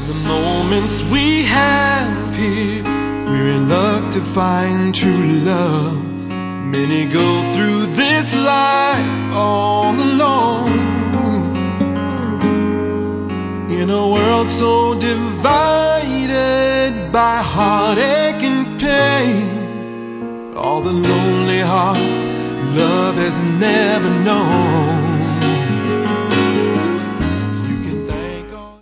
the moments we have here, we're in luck to find true love. Many go through this life all alone, in a world so divided by heartache and pain. All the lonely hearts love has never known.